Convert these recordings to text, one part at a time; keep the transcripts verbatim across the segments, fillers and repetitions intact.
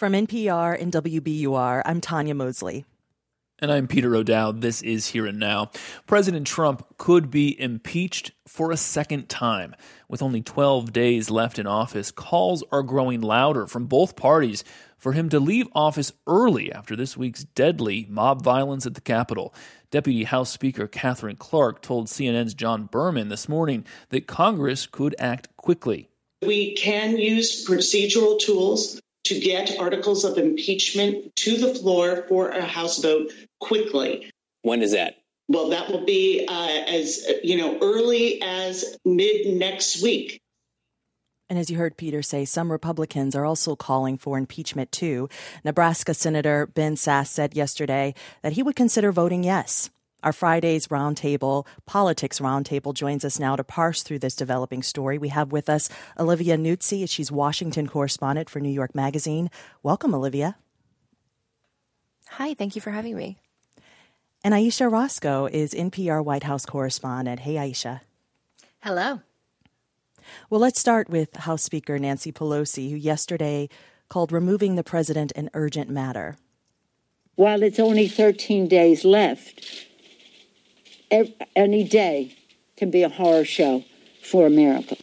From N P R and W B U R, I'm Tanya Mosley. And I'm Peter O'Dowd. This is Here and Now. President Trump could be impeached for a second time. With only twelve days left in office, calls are growing louder from both parties for him to leave office early after this week's deadly mob violence at the Capitol. Deputy House Speaker Katherine Clark told C N N's John Berman this morning that Congress could act quickly. We can use procedural tools to get articles of impeachment to the floor for a House vote quickly. When is that? Well, that will be uh, as, you know, early as mid next week. And as you heard Peter say, some Republicans are also calling for impeachment too. Nebraska Senator Ben Sasse said yesterday that he would consider voting yes. Our Friday's Roundtable, Politics Roundtable, joins us now to parse through this developing story. We have with us Olivia Nuzzi. She's Washington correspondent for New York Magazine. Welcome, Olivia. Hi, thank you for having me. And Aisha Roscoe is N P R White House correspondent. Hey, Aisha. Hello. Well, let's start with House Speaker Nancy Pelosi, who yesterday called removing the president an urgent matter. While it's only thirteen days left, any day can be a horror show for America.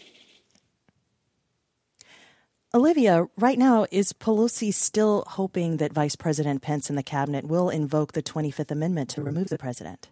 Olivia, right now, is Pelosi still hoping that Vice President Pence and the cabinet will invoke the twenty-fifth Amendment to remove the president?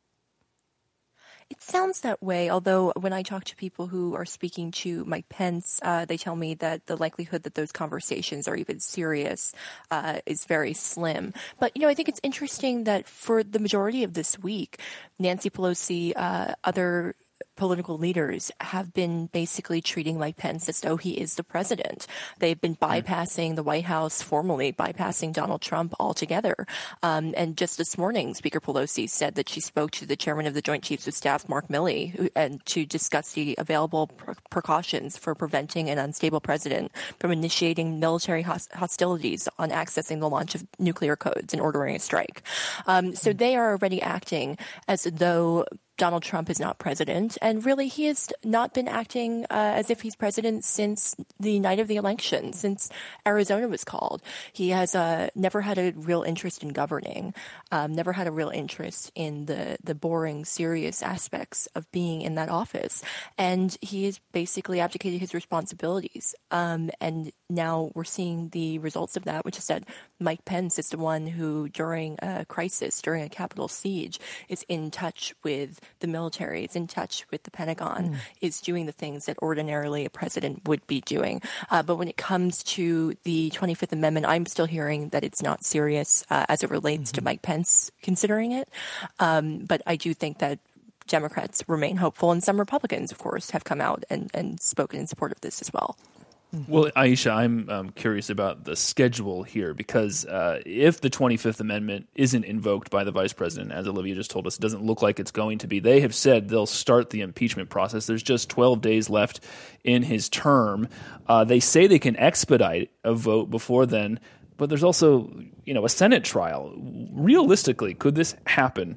It sounds that way, although when I talk to people who are speaking to Mike Pence, uh, they tell me that the likelihood that those conversations are even serious uh, is very slim. But, you know, I think it's interesting that for the majority of this week, Nancy Pelosi, uh, other political leaders have been basically treating Mike Pence as though he is the president. They've been bypassing the White House, formally bypassing Donald Trump altogether. Um, and just this morning, Speaker Pelosi said that she spoke to the chairman of the Joint Chiefs of Staff, Mark Milley, who, and to discuss the available pr- precautions for preventing an unstable president from initiating military host- hostilities on accessing the launch of nuclear codes and ordering a strike. Um, so they are already acting as though Donald Trump is not president, and really he has not been acting uh, as if he's president since the night of the election, since Arizona was called. He has uh, never had a real interest in governing, um, never had a real interest in the, the boring, serious aspects of being in that office. And he has basically abdicated his responsibilities. Um, and now we're seeing the results of that, which is that Mike Pence is the one who, during a crisis, during a Capitol siege, is in touch with the military, is in touch with the Pentagon, mm. is doing the things that ordinarily a president would be doing. Uh, but when it comes to the twenty-fifth Amendment, I'm still hearing that it's not serious uh, as it relates mm-hmm. to Mike Pence considering it. Um, but I do think that Democrats remain hopeful, and some Republicans, of course, have come out and, and spoken in support of this as well. Well, Aisha, I'm um, curious about the schedule here, because uh, if the twenty-fifth Amendment isn't invoked by the vice president, as Olivia just told us, it doesn't look like it's going to be. They have said they'll start the impeachment process. There's just twelve days left in his term. Uh, they say they can expedite a vote before then, but there's also, you know, a Senate trial. Realistically, could this happen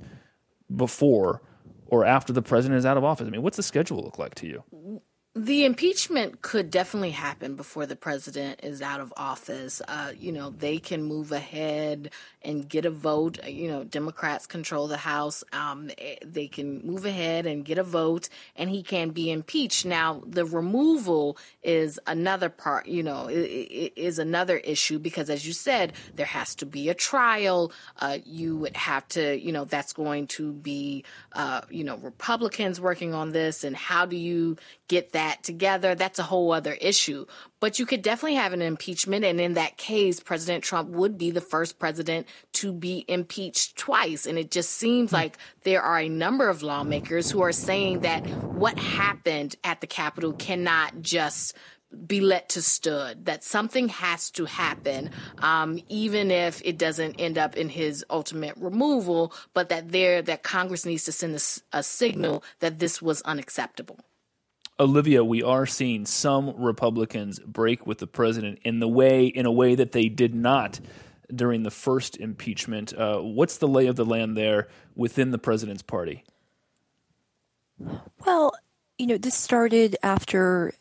before or after the president is out of office? I mean, what's the schedule look like to you? The impeachment could definitely happen before the president is out of office. Uh, you know, they can move ahead and get a vote. You know, Democrats control the House. Um, they can move ahead and get a vote, and he can be impeached. Now, the removal is another part, you know, is another issue, because, as you said, there has to be a trial. Uh, you would have to, you know, that's going to be, uh, you know, Republicans working on this, and how do you get that together? That's a whole other issue. But you could definitely have an impeachment, and in that case, President Trump would be the first president to be impeached twice. And it just seems like there are a number of lawmakers who are saying that what happened at the Capitol cannot just be let to stood, that something has to happen, um, even if it doesn't end up in his ultimate removal, but that there that Congress needs to send a, a signal that this was unacceptable. Olivia, we are seeing some Republicans break with the president in the way, in a way that they did not during the first impeachment. Uh, what's the lay of the land there within the president's party? Well, you know, this started after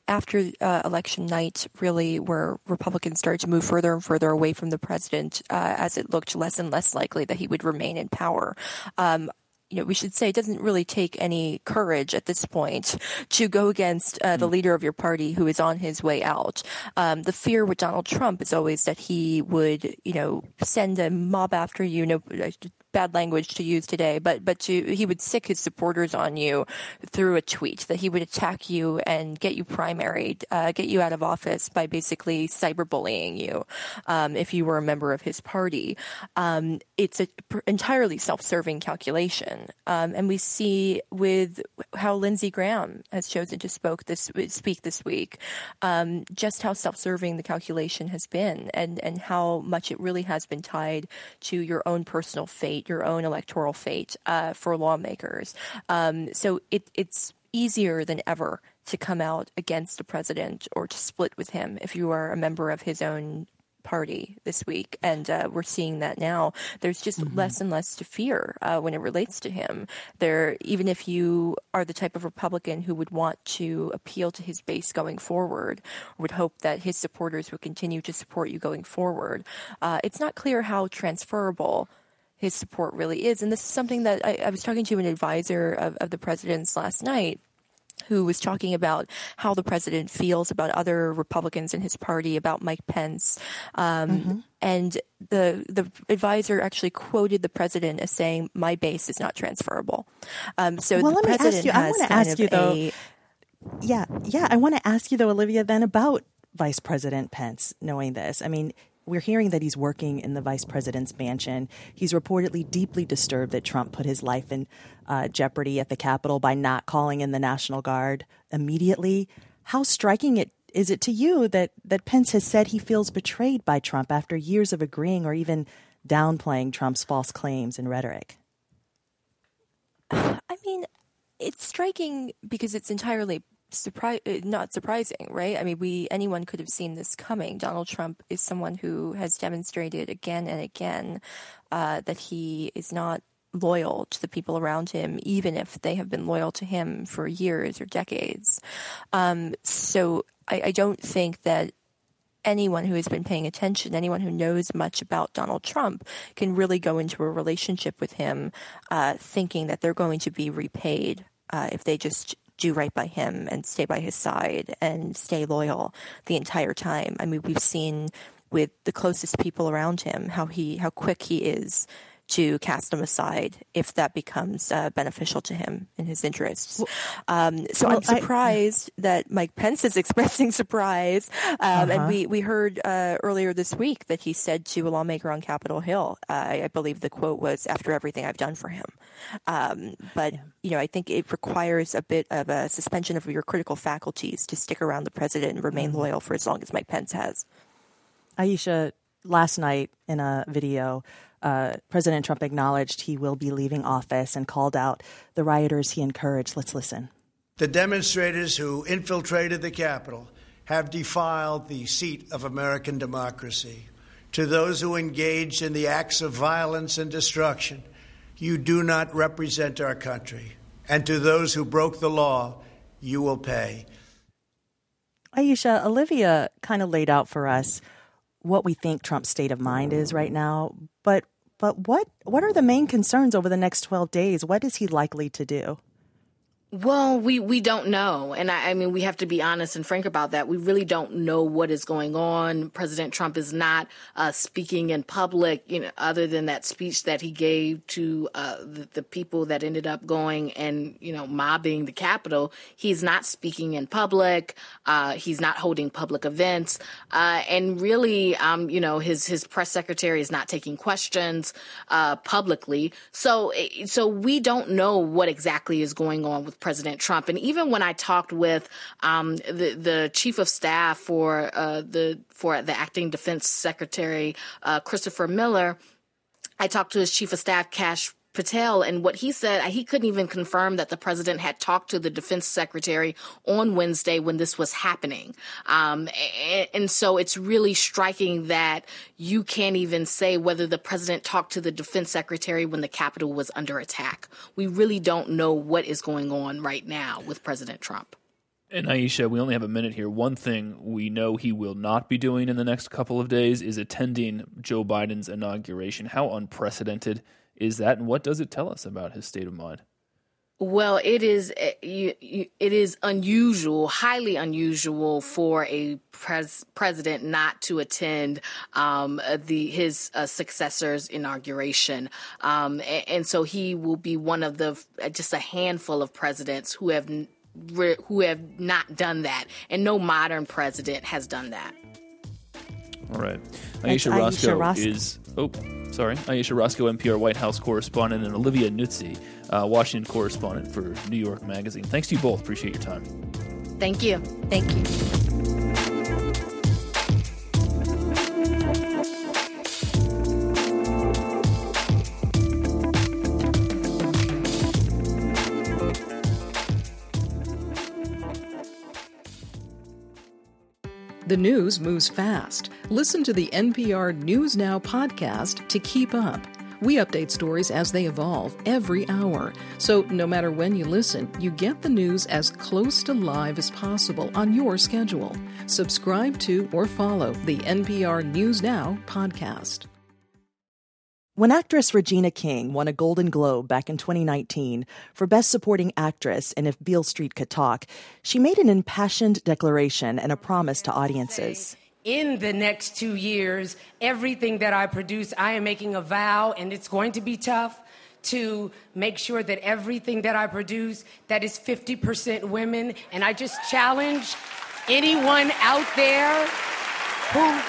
after uh, election night, really, where Republicans started to move further and further away from the president uh, as it looked less and less likely that he would remain in power. Um, You know, we should say it doesn't really take any courage at this point to go against uh, the leader of your party who is on his way out. Um, the fear with Donald Trump is always that he would, you know, send a mob after you. No, bad language to use today, but but to he would sick his supporters on you through a tweet. That he would attack you and get you primaried, uh, get you out of office by basically cyberbullying you um, if you were a member of his party. Um, it's an entirely self-serving calculation. Um, and we see with how Lindsey Graham has chosen to spoke this, speak this week, um, just how self-serving the calculation has been and, and how much it really has been tied to your own personal fate, your own electoral fate uh, for lawmakers. Um, so it, it's easier than ever to come out against the president or to split with him if you are a member of his own party this week, and uh, we're seeing that now. There's just mm-hmm. less and less to fear uh, when it relates to him. There, even if you are the type of Republican who would want to appeal to his base going forward, would hope that his supporters would continue to support you going forward, uh, it's not clear how transferable his support really is. And this is something that I, I was talking to an advisor of, of the president's last night, who was talking about how the president feels about other Republicans in his party, about Mike Pence. Um, mm-hmm. And the the advisor actually quoted the president as saying, "My base is not transferable." Um, so well, the let me president ask you, has I want to kind ask of you, though, a... Yeah, yeah. I want to ask you, though, Olivia, then about Vice President Pence, knowing this. I mean, we're hearing that he's working in the vice president's mansion. He's reportedly deeply disturbed that Trump put his life in uh, jeopardy at the Capitol by not calling in the National Guard immediately. How striking it is it to you that, that Pence has said he feels betrayed by Trump after years of agreeing or even downplaying Trump's false claims and rhetoric? I mean, it's striking because it's entirely Surprise, not surprising, right? I mean, we anyone could have seen this coming. Donald Trump is someone who has demonstrated again and again uh, that he is not loyal to the people around him, even if they have been loyal to him for years or decades. Um, so I, I don't think that anyone who has been paying attention, anyone who knows much about Donald Trump, can really go into a relationship with him uh, thinking that they're going to be repaid uh, if they just do right by him and stay by his side and stay loyal the entire time. I mean, we've seen with the closest people around him how he how quick he is to cast them aside if that becomes uh, beneficial to him in his interests. Um, so well, I'm surprised I, that Mike Pence is expressing surprise. Um, uh-huh. And we, we heard uh, earlier this week that he said to a lawmaker on Capitol Hill, uh, I believe the quote was, "After everything I've done for him." Um, but, yeah. you know, I think it requires a bit of a suspension of your critical faculties to stick around the president and remain mm-hmm. loyal for as long as Mike Pence has. Aisha, last night in a video, Uh, President Trump acknowledged he will be leaving office and called out the rioters he encouraged. Let's listen. The demonstrators who infiltrated the Capitol have defiled the seat of American democracy. To those who engaged in the acts of violence and destruction, you do not represent our country. And to those who broke the law, you will pay. Aisha, Olivia kind of laid out for us what we think Trump's state of mind is right now. But but what what are the main concerns over the next twelve days? What is he likely to do? Well, we, we don't know. And I, I mean, we have to be honest and frank about that. We really don't know what is going on. President Trump is not uh, speaking in public, you know, other than that speech that he gave to uh, the, the people that ended up going and, you know, mobbing the Capitol. He's not speaking in public. Uh, he's not holding public events. Uh, and really, um, you know, his, his press secretary is not taking questions uh, publicly. So, so we don't know what exactly is going on with President Trump. And even when I talked with um, the, the chief of staff for uh, the for the acting defense secretary, uh, Christopher Miller, I talked to his chief of staff, Kash Patel, and what he said, he couldn't even confirm that the president had talked to the defense secretary on Wednesday when this was happening. Um, and, and so it's really striking that you can't even say whether the president talked to the defense secretary when the Capitol was under attack. We really don't know what is going on right now with President Trump. And Aisha, we only have a minute here. One thing we know he will not be doing in the next couple of days is attending Joe Biden's inauguration. How unprecedented is that, and what does it tell us about his state of mind? Well, it is it is unusual, highly unusual for a pres- president not to attend um, the his uh, successor's inauguration, um, and, and so he will be one of the just a handful of presidents who have who have not done that, and no modern president has done that. All right, Aisha Roscoe Ros- is oh. Sorry, Aisha Roscoe, N P R White House correspondent, and Olivia Nuzzi, uh, Washington correspondent for New York Magazine. Thanks to you both. Appreciate your time. Thank you. Thank you. The news moves fast. Listen to the N P R News Now podcast to keep up. We update stories as they evolve every hour. So no matter when you listen, you get the news as close to live as possible on your schedule. Subscribe to or follow the N P R News Now podcast. When actress Regina King won a Golden Globe back in twenty nineteen for Best Supporting Actress in If Beale Street Could Talk, she made an impassioned declaration and a promise to audiences. In the next two years, everything that I produce, I am making a vow, and it's going to be tough, to make sure that everything that I produce, that is fifty percent women. And I just challenge anyone out there who...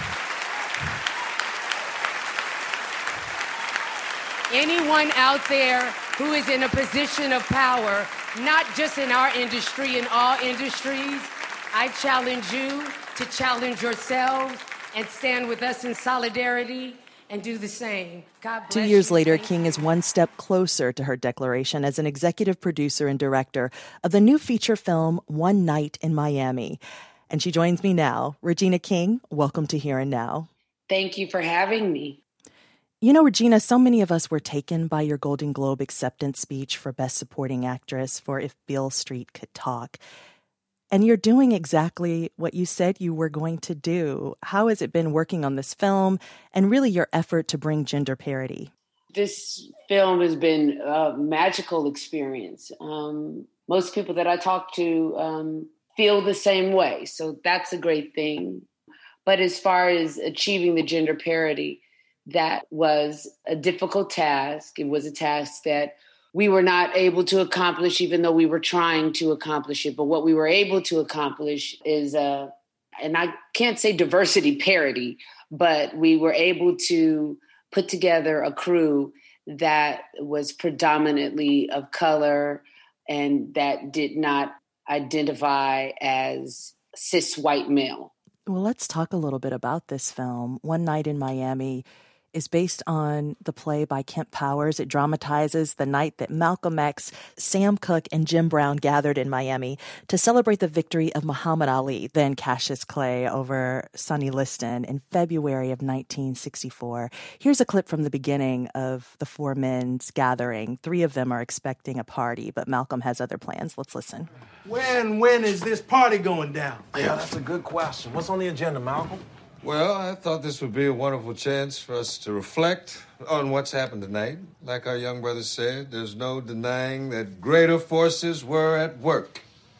Anyone out there who is in a position of power, not just in our industry, in all industries, I challenge you to challenge yourselves and stand with us in solidarity and do the same. God bless Two years you. later, King is one step closer to her declaration as an executive producer and director of the new feature film One Night in Miami. And she joins me now. Regina King, welcome to Here and Now. Thank you for having me. You know, Regina, so many of us were taken by your Golden Globe acceptance speech for Best Supporting Actress for If Beale Street Could Talk. And you're doing exactly what you said you were going to do. How has it been working on this film and really your effort to bring gender parity? This film has been a magical experience. Um, most people that I talk to um, feel the same way. So that's a great thing. But as far as achieving the gender parity, that was a difficult task. It was a task that we were not able to accomplish, even though we were trying to accomplish it. But what we were able to accomplish is, uh, and I can't say diversity parity, but we were able to put together a crew that was predominantly of color and that did not identify as cis white male. Well, let's talk a little bit about this film. One Night in Miami is based on the play by Kemp Powers. It dramatizes the night that Malcolm X, Sam Cooke, and Jim Brown gathered in Miami to celebrate the victory of Muhammad Ali, then Cassius Clay, over Sonny Liston in February of nineteen sixty-four. Here's a clip from the beginning of the four men's gathering. Three of them are expecting a party, but Malcolm has other plans. Let's listen. When, when is this party going down? Yeah, that's a good question. What's on the agenda, Malcolm? Well, I thought this would be a wonderful chance for us to reflect on what's happened tonight. Like our young brother said, there's no denying that greater forces were at work.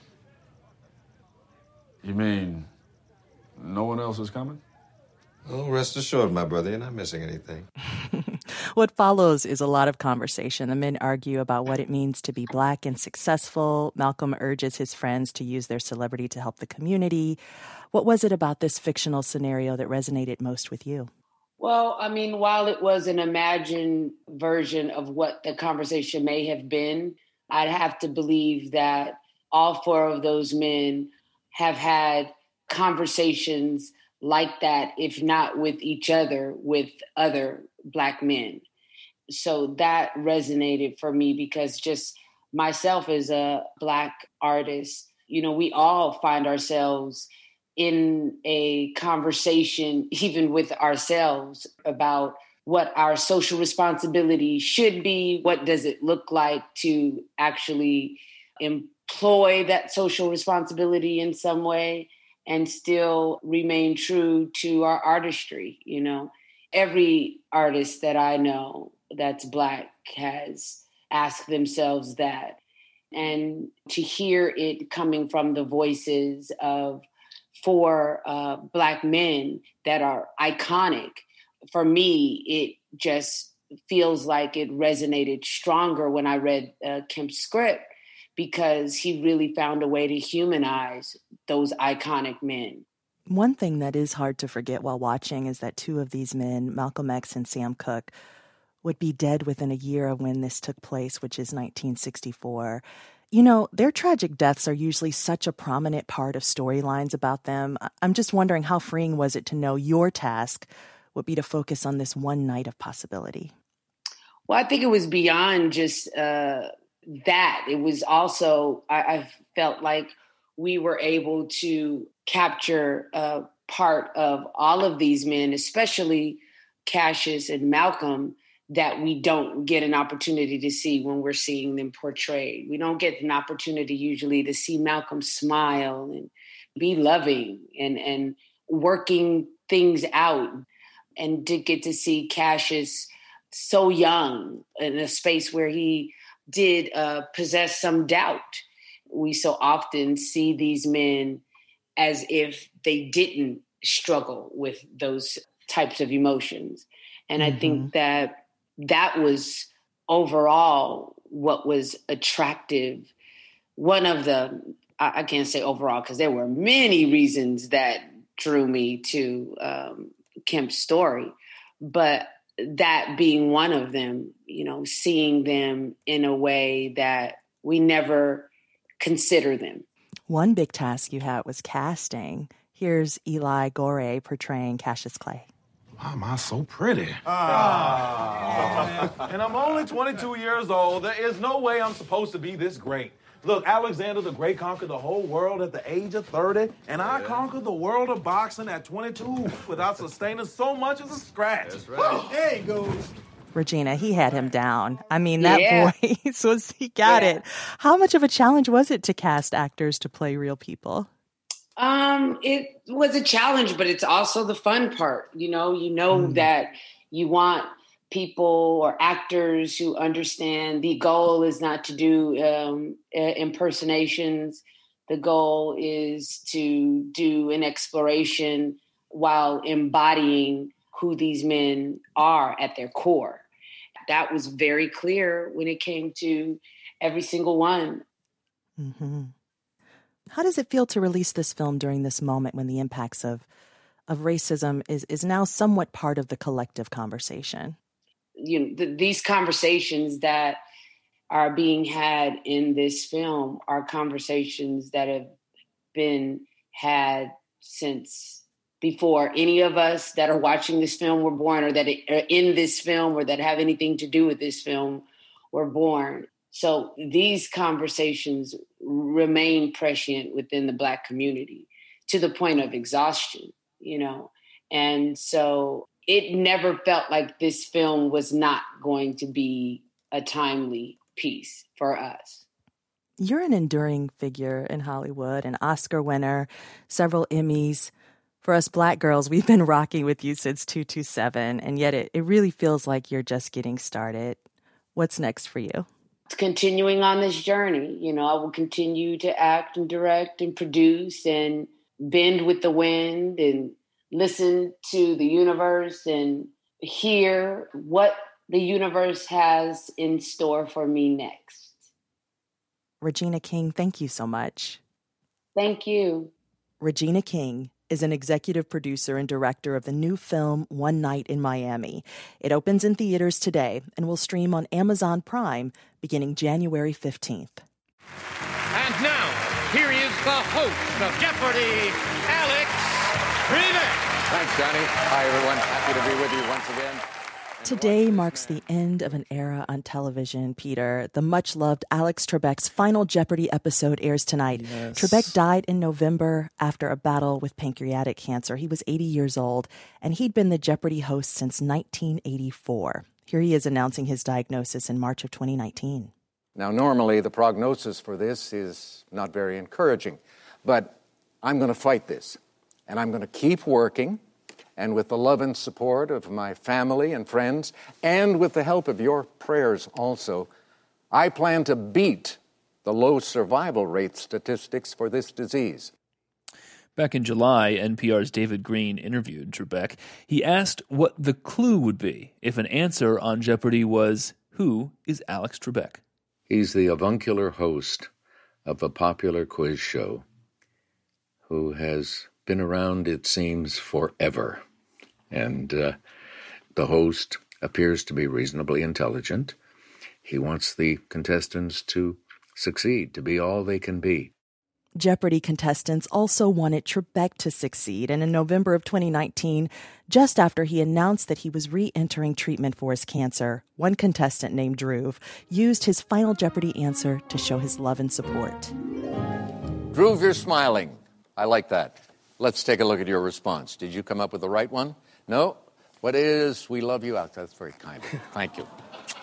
You mean no one else is coming? Oh, rest assured, my brother, you're not missing anything. What follows is a lot of conversation. The men argue about what it means to be Black and successful. Malcolm urges his friends to use their celebrity to help the community. What was it about this fictional scenario that resonated most with you? Well, I mean, while it was an imagined version of what the conversation may have been, I'd have to believe that all four of those men have had conversations like that, if not with each other, with other Black men. So that resonated for me because just myself as a Black artist, you know, we all find ourselves in a conversation, even with ourselves, about what our social responsibility should be. What does it look like to actually ploy that social responsibility in some way and still remain true to our artistry. You know, every artist that I know that's Black has asked themselves that. And to hear it coming from the voices of four uh, Black men that are iconic, for me, it just feels like it resonated stronger when I read uh, Kemp's script, because he really found a way to humanize those iconic men. One thing that is hard to forget while watching is that two of these men, Malcolm X and Sam Cooke, would be dead within a year of when this took place, which is nineteen sixty-four. You know, their tragic deaths are usually such a prominent part of storylines about them. I'm just wondering, how freeing was it to know your task would be to focus on this one night of possibility? Well, I think it was beyond just uh, that. It was also, I, I felt like we were able to capture a part of all of these men, especially Cassius and Malcolm, that we don't get an opportunity to see when we're seeing them portrayed. We don't get an opportunity usually to see Malcolm smile and be loving and, and working things out, and to get to see Cassius so young in a space where he did uh, possess some doubt. We so often see these men as if they didn't struggle with those types of emotions. And mm-hmm. I think that that was overall what was attractive. One of the, I, I can't say overall, because there were many reasons that drew me to um, Kemp's story, but that being one of them, you know, seeing them in a way that we never consider them. One big task you had was casting. Here's Eli Goree portraying Cassius Clay. Why am I so pretty? Ah. And I'm only twenty-two years old. There is no way I'm supposed to be this great. Look, Alexander the Great conquered the whole world at the age of thirty, and I yeah. conquered the world of boxing at twenty-two without sustaining so much as a scratch. That's right. There he goes. Regina, he had him down. I mean, that yeah. voice was, he got yeah. it. How much of a challenge was it to cast actors to play real people? Um, it was a challenge, but it's also the fun part. You know, you know mm. that you want people or actors who understand the goal is not to do um, impersonations. The goal is to do an exploration while embodying who these men are at their core. That was very clear when it came to every single one. Mm-hmm. How does it feel to release this film during this moment when the impacts of of racism is, is now somewhat part of the collective conversation? You know, th- these conversations that are being had in this film are conversations that have been had since before any of us that are watching this film were born, or that are in this film, or that have anything to do with this film were born. So these conversations remain prescient within the Black community to the point of exhaustion, you know. And so it never felt like this film was not going to be a timely piece for us. You're an enduring figure in Hollywood, an Oscar winner, several Emmys. For us Black girls, we've been rocking with you since two two seven, and yet it, it really feels like you're just getting started. What's next for you? Continuing on this journey. You know, I will continue to act and direct and produce and bend with the wind and listen to the universe and hear what the universe has in store for me next. Regina King, thank you so much. Thank you. Regina King is an executive producer and director of the new film One Night in Miami. It opens in theaters today and will stream on Amazon Prime beginning January fifteenth. And now, here is the host of Jeopardy, Alex Trebek. Thanks, Johnny. Hi, everyone. Happy to be with you once again. Today marks the end of an era on television, Peter. The much-loved Alex Trebek's final Jeopardy episode airs tonight. Yes. Trebek died in November after a battle with pancreatic cancer. He was eighty years old, and he'd been the Jeopardy host since nineteen eighty-four. Here he is announcing his diagnosis in March of twenty nineteen. Now, normally the prognosis for this is not very encouraging, but I'm going to fight this, and I'm going to keep working, and with the love and support of my family and friends, and with the help of your prayers also, I plan to beat the low survival rate statistics for this disease. Back in July, N P R's David Green interviewed Trebek. He asked what the clue would be if an answer on Jeopardy was, who is Alex Trebek? He's the avuncular host of a popular quiz show who has been around, it seems, forever. And uh, the host appears to be reasonably intelligent. He wants the contestants to succeed, to be all they can be. Jeopardy contestants also wanted Trebek to succeed, and in November of twenty nineteen, just after he announced that he was re-entering treatment for his cancer, one contestant named Dhruv used his final Jeopardy answer to show his love and support. Dhruv, you're smiling. I like that. Let's take a look at your response. Did you come up with the right one? No? What is, we love you out? That's very kind of you. Thank you.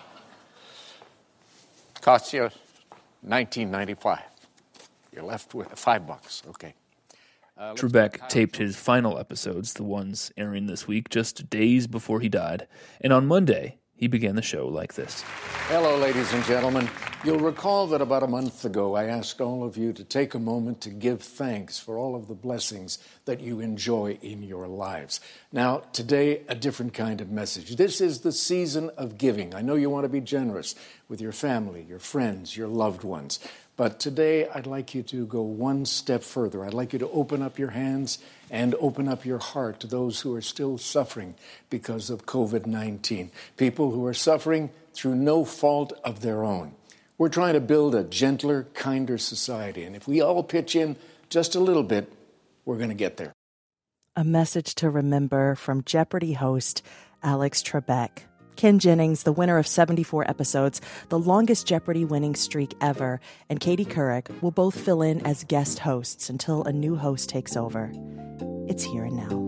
Costs you nineteen ninety-five. You're left with five bucks. Okay. Uh, Trebek taped his final episodes, the ones airing this week, just days before he died. And on Monday, he began the show like this. Hello, ladies and gentlemen. You'll recall that about a month ago, I asked all of you to take a moment to give thanks for all of the blessings that you enjoy in your lives. Now, today, a different kind of message. This is the season of giving. I know you want to be generous with your family, your friends, your loved ones. But today, I'd like you to go one step further. I'd like you to open up your hands and open up your heart to those who are still suffering because of covid nineteen. People who are suffering through no fault of their own. We're trying to build a gentler, kinder society. And if we all pitch in just a little bit, we're going to get there. A message to remember from Jeopardy host Alex Trebek. Ken Jennings, the winner of seventy-four episodes, the longest Jeopardy winning streak ever, and Katie Couric will both fill in as guest hosts until a new host takes over. It's Here and Now.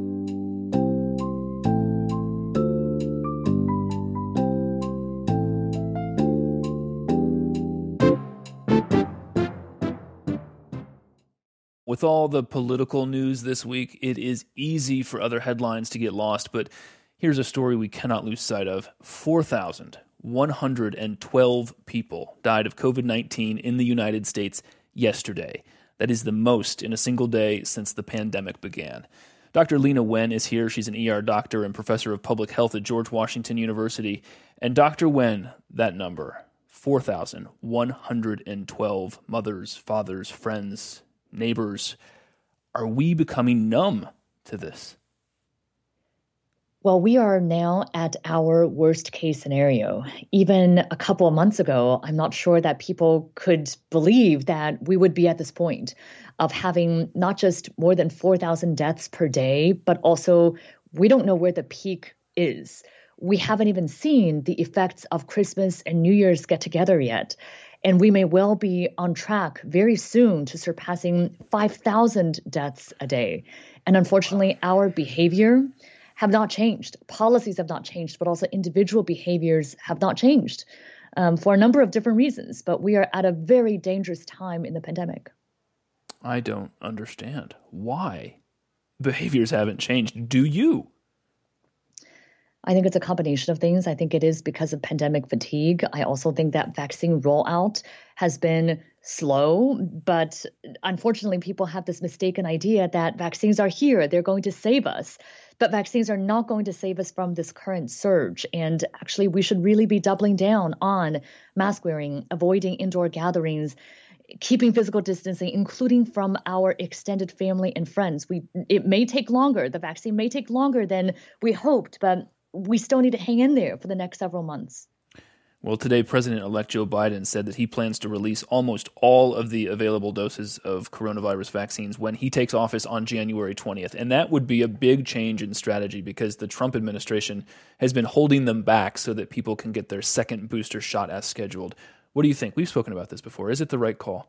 With all the political news this week, it is easy for other headlines to get lost, but here's a story we cannot lose sight of. four thousand one hundred twelve people died of covid nineteen in the United States yesterday. That is the most in a single day since the pandemic began. Doctor Leana Wen is here. She's an E R doctor and professor of public health at George Washington University. And Doctor Wen, that number, four thousand one hundred twelve mothers, fathers, friends, neighbors. Are we becoming numb to this? Well, we are now at our worst case scenario. Even a couple of months ago, I'm not sure that people could believe that we would be at this point of having not just more than four thousand deaths per day, but also we don't know where the peak is. We haven't even seen the effects of Christmas and New Year's get together yet. And we may well be on track very soon to surpassing five thousand deaths a day. And unfortunately, our behavior have not changed. Policies have not changed, but also individual behaviors have not changed um, for a number of different reasons. But we are at a very dangerous time in the pandemic. I don't understand why behaviors haven't changed. Do you? I think it's a combination of things. I think it is because of pandemic fatigue. I also think that vaccine rollout has been slow, but unfortunately, people have this mistaken idea that vaccines are here. They're going to save us. But vaccines are not going to save us from this current surge. And actually, we should really be doubling down on mask wearing, avoiding indoor gatherings, keeping physical distancing, including from our extended family and friends. We it may take longer. The vaccine may take longer than we hoped, but we still need to hang in there for the next several months. Well, today, President-elect Joe Biden said that he plans to release almost all of the available doses of coronavirus vaccines when he takes office on January twentieth. And that would be a big change in strategy because the Trump administration has been holding them back so that people can get their second booster shot as scheduled. What do you think? We've spoken about this before. Is it the right call?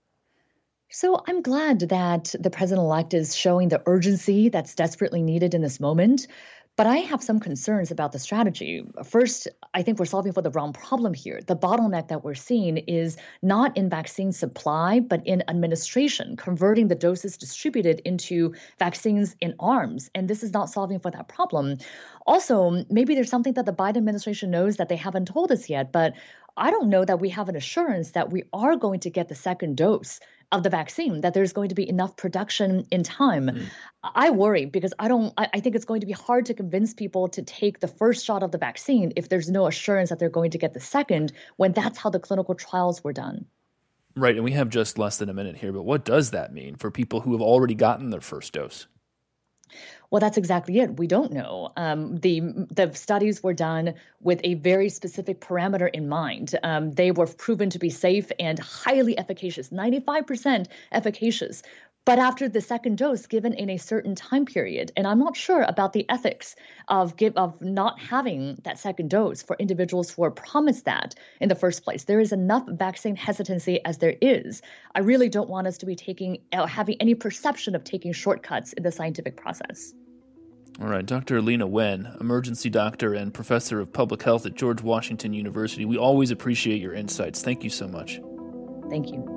So I'm glad that the president-elect is showing the urgency that's desperately needed in this moment. But I have some concerns about the strategy. First, I think we're solving for the wrong problem here. The bottleneck that we're seeing is not in vaccine supply, but in administration, converting the doses distributed into vaccines in arms. And this is not solving for that problem. Also, maybe there's something that the Biden administration knows that they haven't told us yet, but I don't know that we have an assurance that we are going to get the second dose of the vaccine, that there's going to be enough production in time. Mm. I worry because I don't, I, I think it's going to be hard to convince people to take the first shot of the vaccine if there's no assurance that they're going to get the second, when that's how the clinical trials were done. Right. And we have just less than a minute here, but what does that mean for people who have already gotten their first dose? Well, that's exactly it. We don't know. Um, the the studies were done with a very specific parameter in mind. Um, they were proven to be safe and highly efficacious, ninety-five percent efficacious. But after the second dose given in a certain time period, and I'm not sure about the ethics of give, of not having that second dose for individuals who are promised that in the first place. There is enough vaccine hesitancy as there is. I really don't want us to be taking uh, having any perception of taking shortcuts in the scientific process. All right, Doctor Leana Wen, emergency doctor and professor of public health at George Washington University. We always appreciate your insights. Thank you so much. Thank you.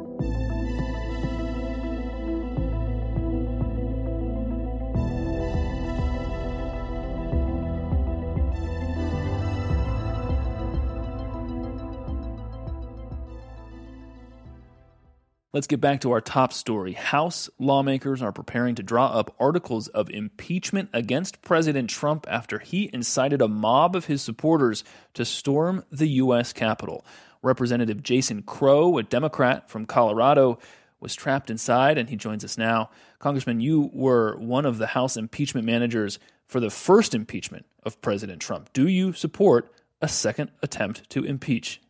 Let's get back to our top story. House lawmakers are preparing to draw up articles of impeachment against President Trump after he incited a mob of his supporters to storm the U S Capitol. Representative Jason Crow, a Democrat from Colorado, was trapped inside, and he joins us now. Congressman, you were one of the House impeachment managers for the first impeachment of President Trump. Do you support a second attempt to impeach?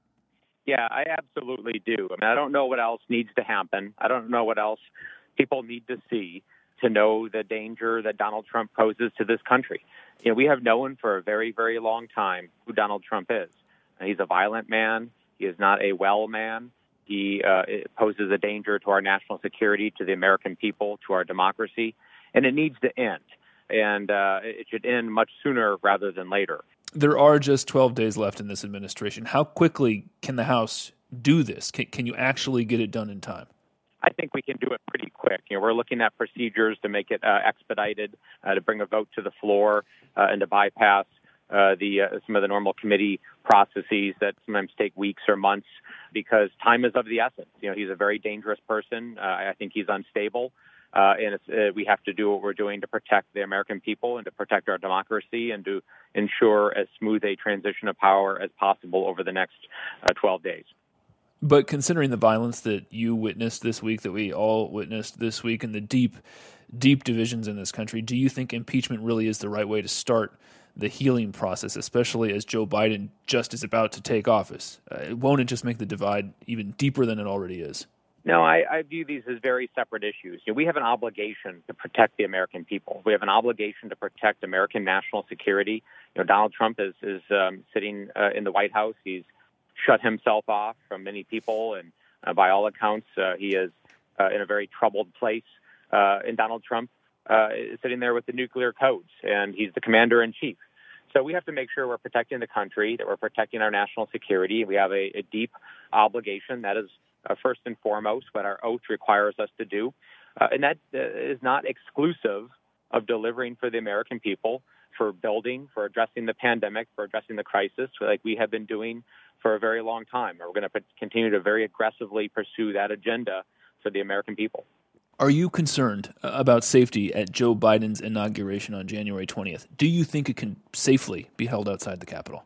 Yeah, I absolutely do. I mean, I don't know what else needs to happen. I don't know what else people need to see to know the danger that Donald Trump poses to this country. You know, we have known for a very, very long time who Donald Trump is. He's a violent man. He is not a well man. He uh, poses a danger to our national security, to the American people, to our democracy, and it needs to end. And uh, it should end much sooner rather than later. There are just twelve days left in this administration. How quickly can the House do this? Can, can you actually get it done in time? I think we can do it pretty quick. You know, we're looking at procedures to make it uh, expedited, uh, to bring a vote to the floor, uh, and to bypass uh, the uh, some of the normal committee processes that sometimes take weeks or months, because time is of the essence. You know, he's a very dangerous person. Uh, I think he's unstable. Uh, and it's, uh, we have to do what we're doing to protect the American people and to protect our democracy and to ensure as smooth a transition of power as possible over the next uh, twelve days. But considering the violence that you witnessed this week, that we all witnessed this week, and the deep, deep divisions in this country, do you think impeachment really is the right way to start the healing process, especially as Joe Biden just is about to take office? Uh, won't it just make the divide even deeper than it already is? No, I, I view these as very separate issues. You know, we have an obligation to protect the American people. We have an obligation to protect American national security. You know, Donald Trump is, is um, sitting uh, in the White House. He's shut himself off from many people, and uh, by all accounts, uh, he is uh, in a very troubled place. Uh, and Donald Trump uh, is sitting there with the nuclear codes, and he's the commander-in-chief. So we have to make sure we're protecting the country, that we're protecting our national security. We have a, a deep obligation. That is Uh, first and foremost, what our oath requires us to do. Uh, and that uh, is not exclusive of delivering for the American people, for building, for addressing the pandemic, for addressing the crisis, like we have been doing for a very long time. And we're going to continue to very aggressively pursue that agenda for the American people. Are you concerned about safety at Joe Biden's inauguration on January twentieth? Do you think it can safely be held outside the Capitol?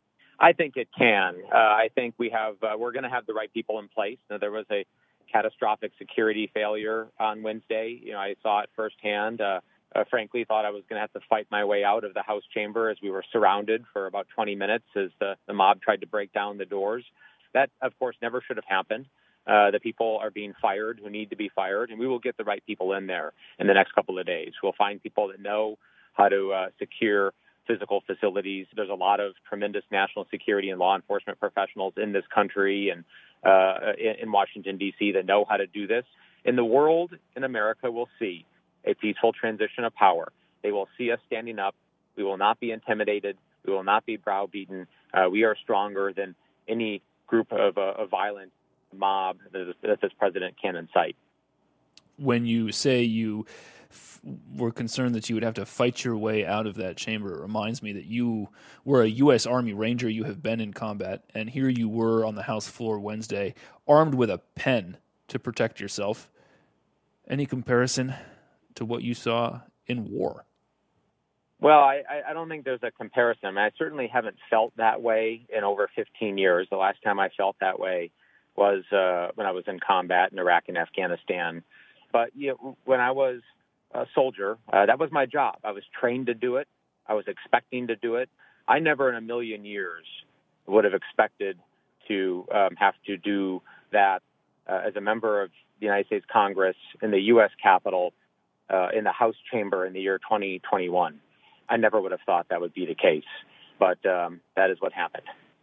I think it can. Uh, I think we have. Uh, we're going to have the right people in place. Now, there was a catastrophic security failure on Wednesday. You know, I saw it firsthand. Uh, uh, frankly, thought I was going to have to fight my way out of the House chamber as we were surrounded for about twenty minutes as the, the mob tried to break down the doors. That, of course, never should have happened. Uh, the people are being fired who need to be fired, and we will get the right people in there in the next couple of days. We'll find people that know how to uh, secure physical facilities. There's a lot of tremendous national security and law enforcement professionals in this country and uh, in, in Washington, D C that know how to do this. And the world in America will see a peaceful transition of power. They will see us standing up We will not be intimidated. We will not be browbeaten. Uh, we are stronger than any group of uh, a violent mob that, that this president can incite. When you say you f- were concerned that you would have to fight your way out of that chamber, it reminds me that you were a U S Army Ranger. You have been in combat, and here you were on the House floor Wednesday, armed with a pen to protect yourself. Any comparison to what you saw in war? Well, I, I don't think there's a comparison. I mean, I certainly haven't felt that way in over fifteen years. The last time I felt that way was uh, when I was in combat in Iraq and Afghanistan. But you know, when I was a soldier, uh, that was my job. I was trained to do it. I was expecting to do it. I never in a million years would have expected to um, have to do that uh, as a member of the United States Congress in the U S Capitol, uh, in the House chamber in the year twenty twenty-one. I never would have thought that would be the case, but um, that is what happened.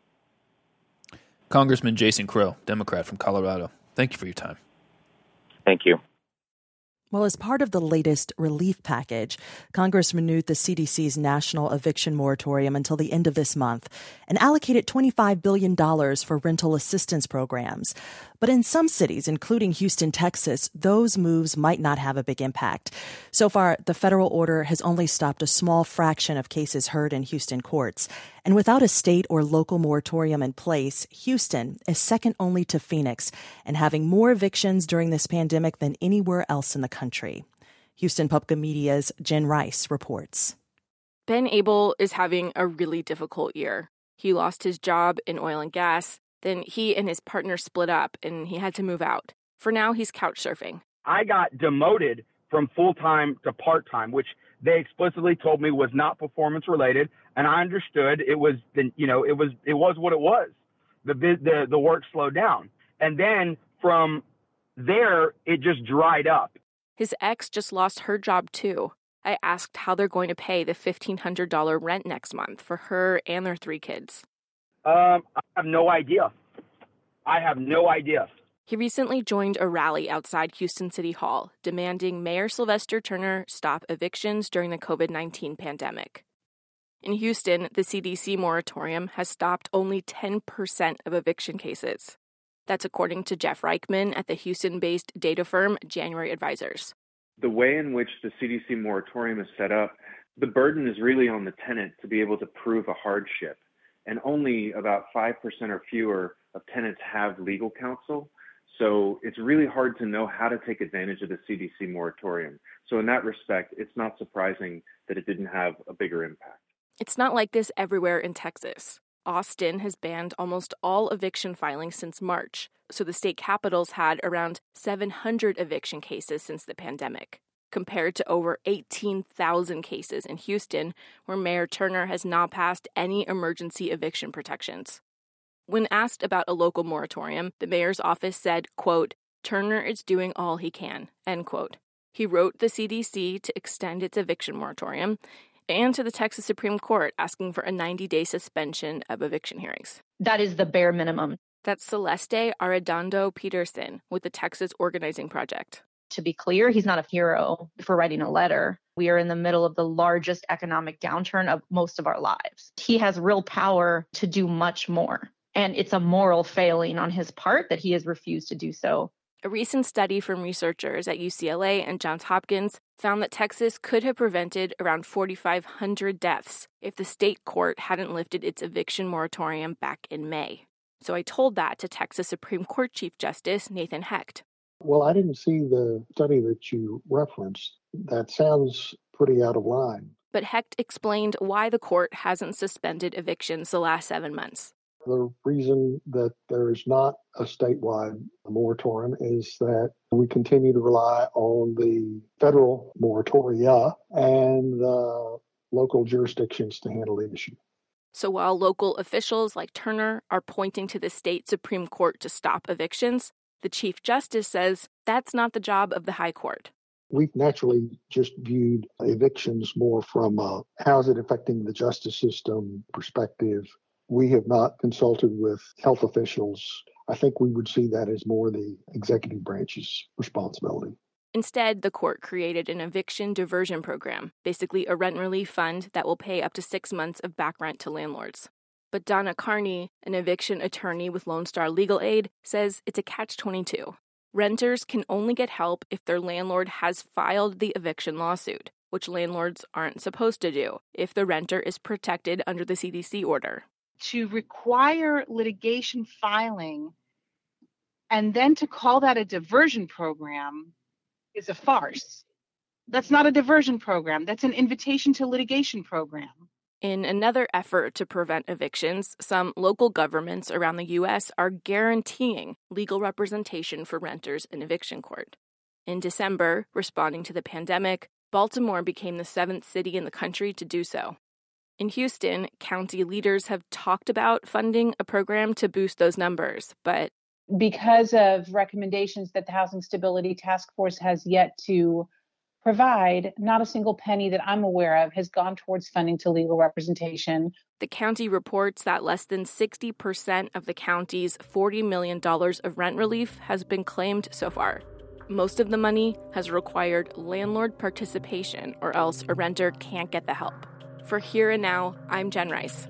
Congressman Jason Crow, Democrat from Colorado, thank you for your time. Thank you. Well, as part of the latest relief package, Congress renewed the C D C's national eviction moratorium until the end of this month and allocated twenty-five billion dollars for rental assistance programs. But in some cities, including Houston, Texas, those moves might not have a big impact. So far, the federal order has only stopped a small fraction of cases heard in Houston courts. And without a state or local moratorium in place, Houston is second only to Phoenix and having more evictions during this pandemic than anywhere else in the country. Houston Public Media's Jen Rice reports. Ben Abel is having a really difficult year. He lost his job in oil and gas. Then he and his partner split up, and he had to move out. For now, he's couch surfing. I got demoted from full-time to part-time, which they explicitly told me was not performance-related, and I understood it was, the, you know, it was it was what it was. The the the work slowed down, and then from there, it just dried up. His ex just lost her job too. I asked how they're going to pay the fifteen hundred dollars rent next month for her and their three kids. Um, I have no idea. I have no idea. He recently joined a rally outside Houston City Hall, demanding Mayor Sylvester Turner stop evictions during the covid nineteen pandemic. In Houston, the C D C moratorium has stopped only ten percent of eviction cases. That's according to Jeff Reichman at the Houston-based data firm January Advisors. The way in which the C D C moratorium is set up, the burden is really on the tenant to be able to prove a hardship. And only about five percent or fewer of tenants have legal counsel. So it's really hard to know how to take advantage of the C D C moratorium. So in that respect, it's not surprising that it didn't have a bigger impact. It's not like this everywhere in Texas. Austin has banned almost all eviction filings since March, so the state capital's had around seven hundred eviction cases since the pandemic, compared to over eighteen thousand cases in Houston, where Mayor Turner has not passed any emergency eviction protections. When asked about a local moratorium, the mayor's office said, quote, "Turner is doing all he can," end quote. He wrote the C D C to extend its eviction moratorium and to the Texas Supreme Court asking for a ninety-day suspension of eviction hearings. That is the bare minimum. That's Celeste Arredondo Peterson with the Texas Organizing Project. To be clear, he's not a hero for writing a letter. We are in the middle of the largest economic downturn of most of our lives. He has real power to do much more. And it's a moral failing on his part that he has refused to do so. A recent study from researchers at U C L A and Johns Hopkins found that Texas could have prevented around forty-five hundred deaths if the state court hadn't lifted its eviction moratorium back in May. So I told that to Texas Supreme Court Chief Justice Nathan Hecht. Well, I didn't see the study that you referenced. That sounds pretty out of line. But Hecht explained why the court hasn't suspended evictions the last seven months. The reason that there is not a statewide moratorium is that we continue to rely on the federal moratoria and the local jurisdictions to handle the issue. So while local officials like Turner are pointing to the state Supreme Court to stop evictions, the Chief Justice says that's not the job of the High Court. We've naturally just viewed evictions more from a how's it affecting the justice system perspective. We have not consulted with health officials. I think we would see that as more the executive branch's responsibility. Instead, the court created an eviction diversion program, basically a rent relief fund that will pay up to six months of back rent to landlords. But Donna Carney, an eviction attorney with Lone Star Legal Aid, says it's a catch twenty-two. Renters can only get help if their landlord has filed the eviction lawsuit, which landlords aren't supposed to do if the renter is protected under the C D C order. To require litigation filing and then to call that a diversion program is a farce. That's not a diversion program. That's an invitation to litigation program. In another effort to prevent evictions, some local governments around the U S are guaranteeing legal representation for renters in eviction court. In December, responding to the pandemic, Baltimore became the seventh city in the country to do so. In Houston, county leaders have talked about funding a program to boost those numbers, but because of recommendations that the Housing Stability Task Force has yet to provide, not a single penny that I'm aware of has gone towards funding to legal representation. The county reports that less than sixty percent of the county's forty million dollars of rent relief has been claimed so far. Most of the money has required landlord participation, or else a renter can't get the help. For Here and Now, I'm Jen Rice.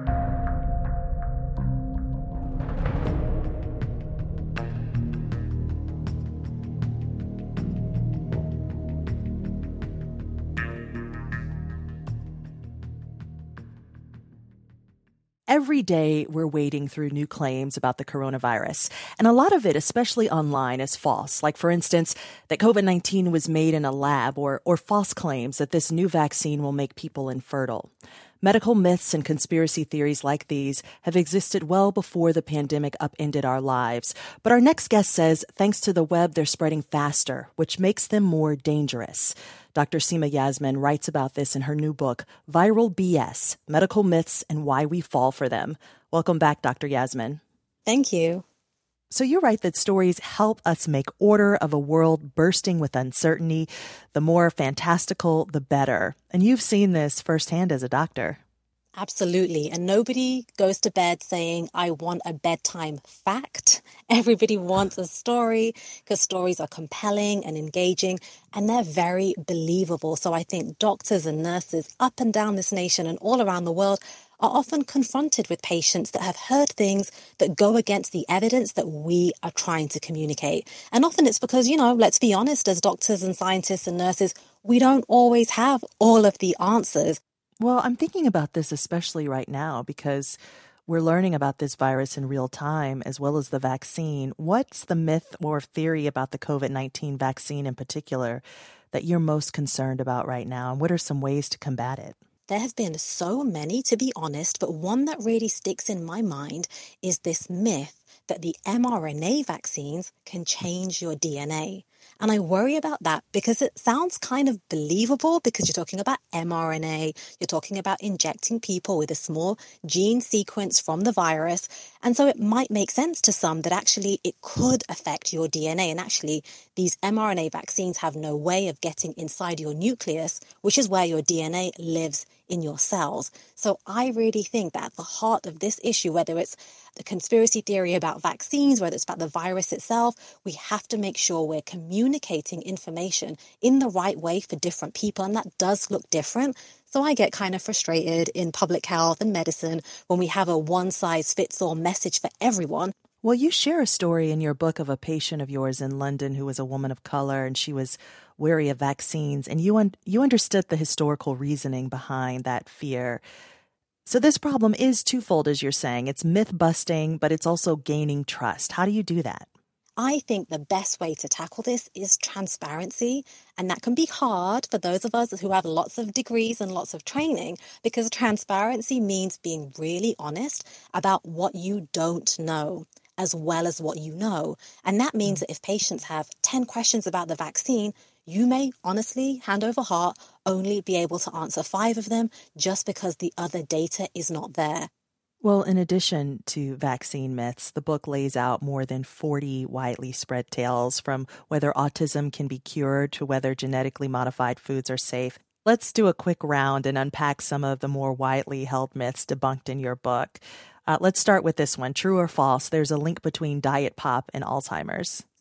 Every day, we're wading through new claims about the coronavirus. And a lot of it, especially online, is false. Like, for instance, that covid nineteen was made in a lab, or, or false claims that this new vaccine will make people infertile. Medical myths and conspiracy theories like these have existed well before the pandemic upended our lives. But our next guest says, thanks to the web, they're spreading faster, which makes them more dangerous. Doctor Seema Yasmin writes about this in her new book, Viral B S, Medical Myths and Why We Fall for Them. Welcome back, Doctor Yasmin. Thank you. So you write that stories help us make order of a world bursting with uncertainty. The more fantastical, the better. And you've seen this firsthand as a doctor. Absolutely. And nobody goes to bed saying, I want a bedtime fact. Everybody wants a story because stories are compelling and engaging and they're very believable. So I think doctors and nurses up and down this nation and all around the world are often confronted with patients that have heard things that go against the evidence that we are trying to communicate. And often it's because, you know, let's be honest, as doctors and scientists and nurses, we don't always have all of the answers. Well, I'm thinking about this especially right now because we're learning about this virus in real time as well as the vaccine. What's the myth or theory about the covid nineteen vaccine in particular that you're most concerned about right now? And what are some ways to combat it? There have been so many, to be honest, but one that really sticks in my mind is this myth that the mRNA vaccines can change your D N A. And I worry about that because it sounds kind of believable because you're talking about mRNA, you're talking about injecting people with a small gene sequence from the virus. And so it might make sense to some that actually it could affect your D N A. And actually, these mRNA vaccines have no way of getting inside your nucleus, which is where your D N A lives in your cells. So I really think that at the heart of this issue, whether it's the conspiracy theory about vaccines, whether it's about the virus itself, we have to make sure we're communicating information in the right way for different people. And that does look different. So I get kind of frustrated in public health and medicine when we have a one-size-fits-all message for everyone. Well, you share a story in your book of a patient of yours in London who was a woman of color, and she was wary of vaccines, and you un- you understood the historical reasoning behind that fear. So this problem is twofold, as you're saying. It's myth-busting, but it's also gaining trust. How do you do that? I think the best way to tackle this is transparency. And that can be hard for those of us who have lots of degrees and lots of training, because transparency means being really honest about what you don't know, as well as what you know. And that means that if patients have ten questions about the vaccine, you may honestly, hand over heart, only be able to answer five of them just because the other data is not there. Well, in addition to vaccine myths, the book lays out more than forty widely spread tales, from whether autism can be cured to whether genetically modified foods are safe. Let's do a quick round and unpack some of the more widely held myths debunked in your book. Uh, let's start with this one. True or false, there's a link between diet pop and Alzheimer's?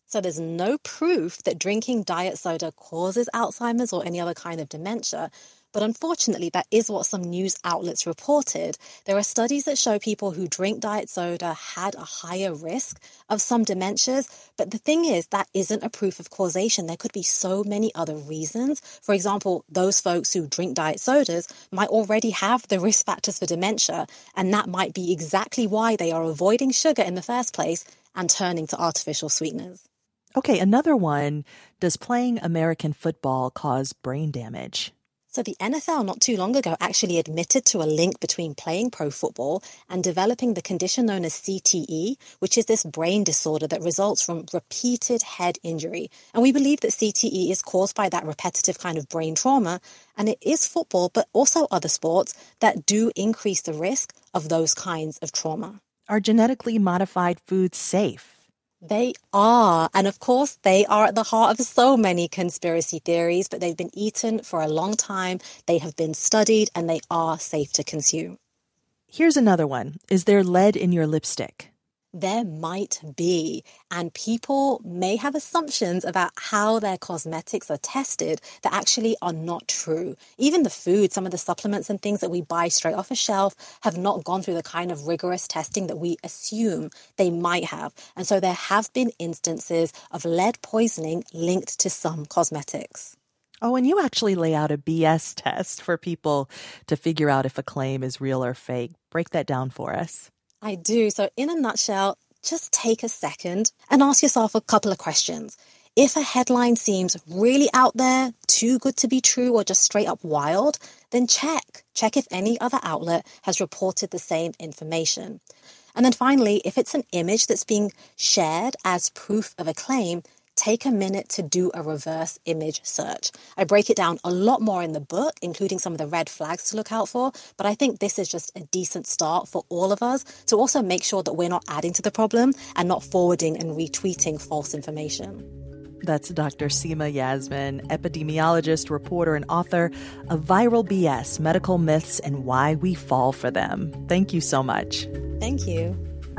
So there's no proof that drinking diet soda causes Alzheimer's or any other kind of dementia. But unfortunately, that is what some news outlets reported. There are studies that show people who drink diet soda had a higher risk of some dementias. But the thing is, that isn't a proof of causation. There could be so many other reasons. For example, those folks who drink diet sodas might already have the risk factors for dementia. And that might be exactly why they are avoiding sugar in the first place and turning to artificial sweeteners. Okay, another one. Does playing American football cause brain damage? So the N F L not too long ago actually admitted to a link between playing pro football and developing the condition known as C T E, which is this brain disorder that results from repeated head injury. And we believe that C T E is caused by that repetitive kind of brain trauma. And it is football, but also other sports that do increase the risk of those kinds of trauma. Are genetically modified foods safe? They are. And of course, they are at the heart of so many conspiracy theories, but they've been eaten for a long time. They have been studied and they are safe to consume. Here's another one. Is there lead in your lipstick? There might be, and people may have assumptions about how their cosmetics are tested that actually are not true. Even the food, some of the supplements and things that we buy straight off a shelf have not gone through the kind of rigorous testing that we assume they might have. And so there have been instances of lead poisoning linked to some cosmetics. Oh, and you actually lay out a B S test for people to figure out if a claim is real or fake. Break that down for us. I do. So in a nutshell, just take a second and ask yourself a couple of questions. If a headline seems really out there, too good to be true, or just straight up wild, then check. Check if any other outlet has reported the same information. And then finally, if it's an image that's being shared as proof of a claim, take a minute to do a reverse image search. I break it down a lot more in the book, including some of the red flags to look out for, but I think this is just a decent start for all of us to also make sure that we're not adding to the problem and not forwarding and retweeting false information. That's Doctor Seema Yasmin, epidemiologist, reporter, and author of Viral B S, Medical Myths and Why We Fall for Them. Thank you so much. Thank you.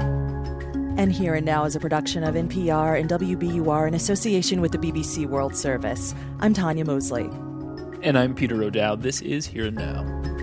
And Here and Now is a production of N P R and W B U R in association with the B B C World Service. I'm Tanya Mosley. And I'm Peter O'Dowd. This is Here and Now.